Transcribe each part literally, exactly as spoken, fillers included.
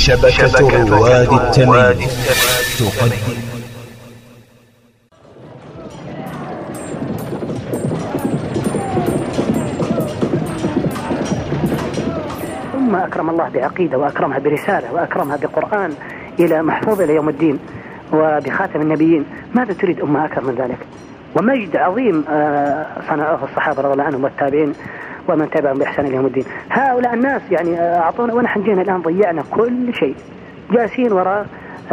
شبكة رواد التميم تقدم. أمة أكرم الله بعقيدة وأكرمها برسالة وأكرمها بقرآن إلى محفوظ إلى يوم الدين وبخاتم النبيين، ماذا تريد أمة أكرم من ذلك؟ ومجد عظيم صنعوه الصحابة رضي الله عنهم والتابعين ومن تبعهم بإحسان إلى يوم الدين. هؤلاء الناس يعني أعطونا ونحن جينا الآن ضيعنا كل شيء، جالسين وراء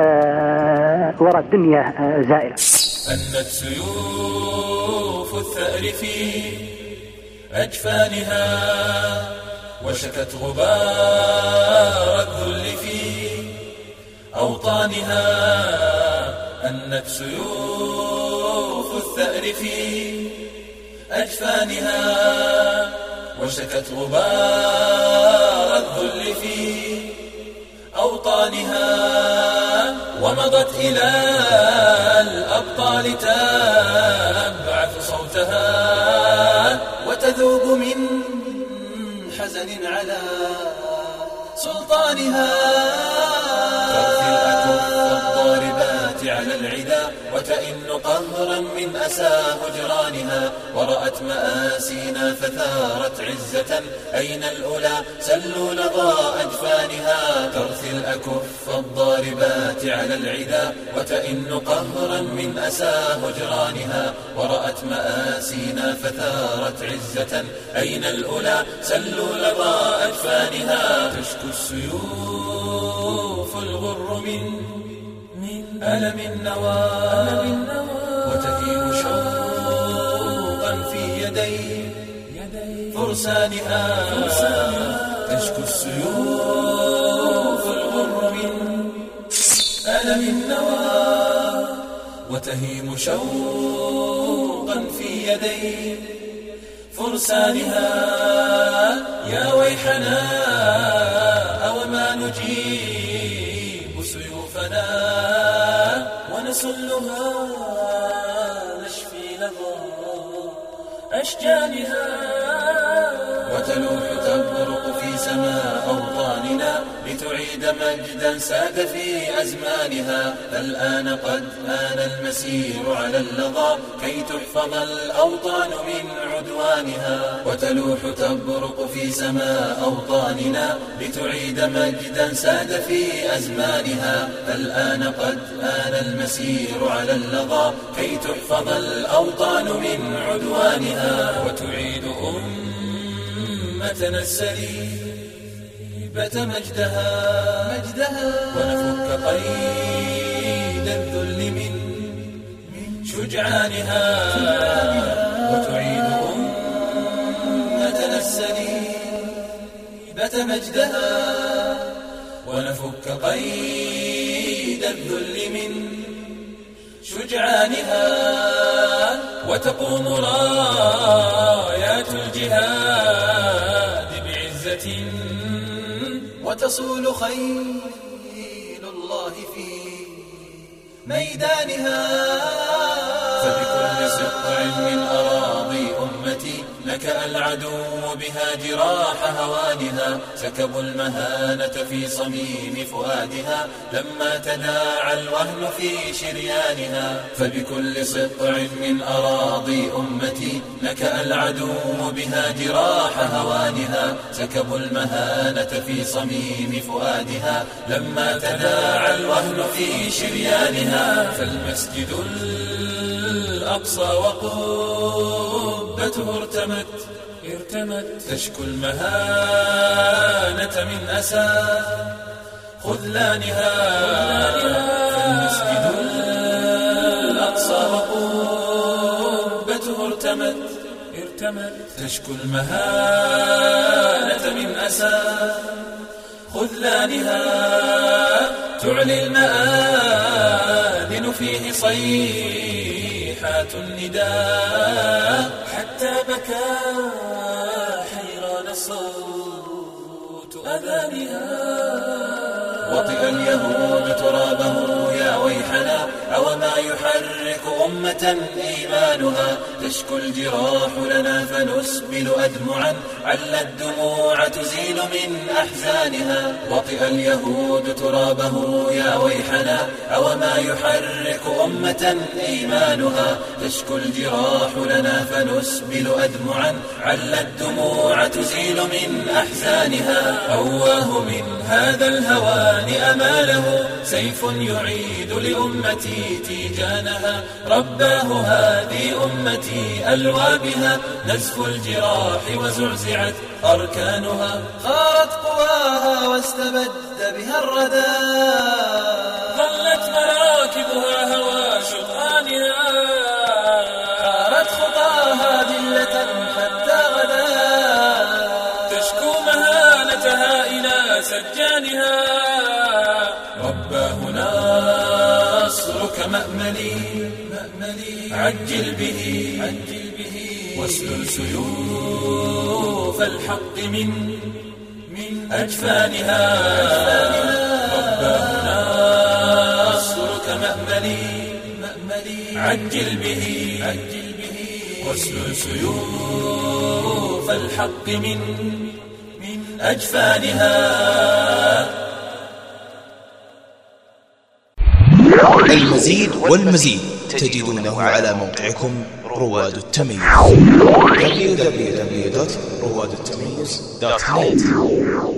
وراء الدنيا زائلة. أنت سيوف الثأر في أجفانها وشكت غبار الذل في أوطانها. أنت سيوف الثأر في أجفانها وشكت غبار الذل في أوطانها. ومضت إلى الأبطال تبعث صوتها وتذوب من حزن على سلطانها. ترثي الأكف الضاربات على العدا وتئن قهرا من أسى هجرانها. ورأت مآسينا فثارت عزة أين الأولى سلوا لظى أجفانها. ترثي الأكف الضاربات على العدا وتئن قهرا من أسى هجرانها. ورأت مآسينا فثارت عزة أين الأولى سلوا لظى أجفانها. تشكو السيوف الغر من ألم النوى وتهيم شوقا في يدي فرسانها. تشكو السيوف الغر من ألم النوى وتهيم شوقا في يدي فرسانها. يا ويحنا أوما نجيب سيوفنا ونسلها نشفي لظى أشجانها. وتلوح تبرق في سماء أوطاننا لتعيد مجدا ساد في أزمانها. فالآن قد آن المسير على اللظى كي تحفظ الأوطان من عدوانها. وتلوح تبرق في سماء أوطاننا لتعيد مجدا ساد في أزمانها. فالآن قد آن المسير على اللظى كي تحفظ الأوطان من عدوانها. وتعيد أمتنا السليبة مجدها ونفك قيد الذل من شجعانها. وتعيد أمتنا السليبة مجدها ونفك قيد الذل من شجعانها. وتقوم رايات الجهاد بعزة وتصول خيل الله في ميدانها. فبكل سطع من أراضي أمتي لك العدو بها جراح هوانها. سكبوا المهانة في صميم فؤادها لما تداعى الوهن في شريانها. فبكل سطع من أراضي أمتي لك العدو بها جراح هوانها. سكبوا المهانة في صميم فؤادها لما تداعى الوهن في شريانها. فالمسجد الأقصى وقبته ارتمت ارتمت تشكو المهانة من أسى خذلانها. فالمسجد الأقصى وقبته ارتمت ارتمت تشكو المهانة من أسى خذلانها. تعلي المآذن فيه صيحات النداء حتى بكى حيران صوت أذانها. وطئ اليهود ترابه يا ويحنا أوما يحرك أمة إيمانها تشكو الجراح لنا فنسبل أدمعا عل الدموع تزيل من أحزانها وطئ اليهود ترابه يا ويحنا أوما يحرك أمة إيمانها تشكو الجراح لنا فنسبل أدمعا عل الدموع تزيل من أحزانها أواه من هذا الهوان أماله سيف يعيد لأمتي تيجانها رباه هذه أمتي ألوى بها نزف الجراح وزعزعت أركانها خارت قواها واستبد بها الردى ظلت مراكبها هوى شطآنها خارت خطاها ذلة حتى غدا تشكو مهانتها إلى سجانها رباه نصرك مأملي عجل به واسلل سيوف الحق من من أجفانها رباه نصرك مأملي عجل به واسلل سيوف الحق من من أجفانها. المزيد والمزيد تجدونه على موقعكم رواد التميز دبليو دبليو دبليو دوت رواد التميز دوت نت.